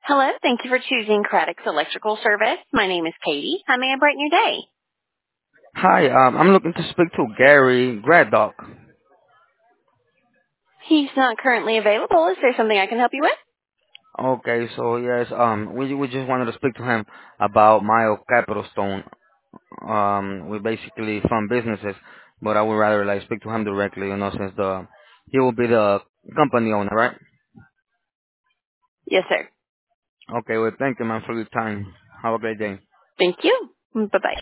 Hello, thank you for choosing Craddock's Electrical Service. My name is Katie. How may I brighten your day? Hi, I'm looking to speak to Gary Graddock. He's not currently available. Is there something I can help you with? Okay, so yes, we just wanted to speak to him about Mayo Capital Stone. We basically fund businesses, but I would rather like speak to him directly, since he will be the company owner, right? Yes, sir. Okay, well, thank you, man, for your time. Have a great day. Thank you. Bye-bye.